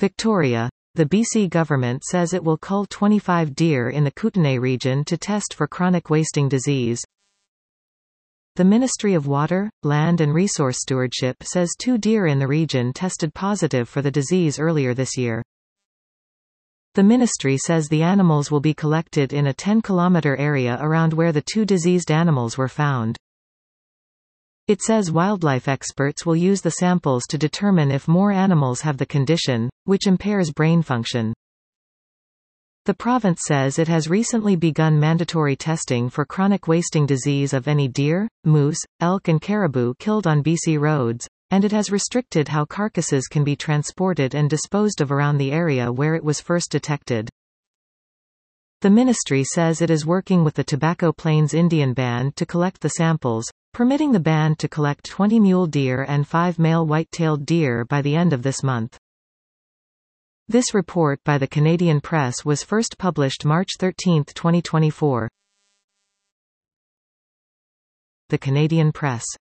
Victoria. The BC government says it will cull 25 deer in the Kootenay region to test for chronic wasting disease. The Ministry of Water, Land and Resource Stewardship says 2 deer in the region tested positive for the disease earlier this year. The ministry says the animals will be collected in a 10-kilometre area around where the 2 diseased animals were found. It says wildlife experts will use the samples to determine if more animals have the condition, which impairs brain function. The province says it has recently begun mandatory testing for chronic wasting disease of any deer, moose, elk and caribou killed on BC roads, and it has restricted how carcasses can be transported and disposed of around the area where it was first detected. The ministry says it is working with the Tobacco Plains Indian Band to collect the samples, permitting the band to collect 20 mule deer and 5 male white-tailed deer by the end of this month. This report by the Canadian Press was first published March 13, 2024. The Canadian Press.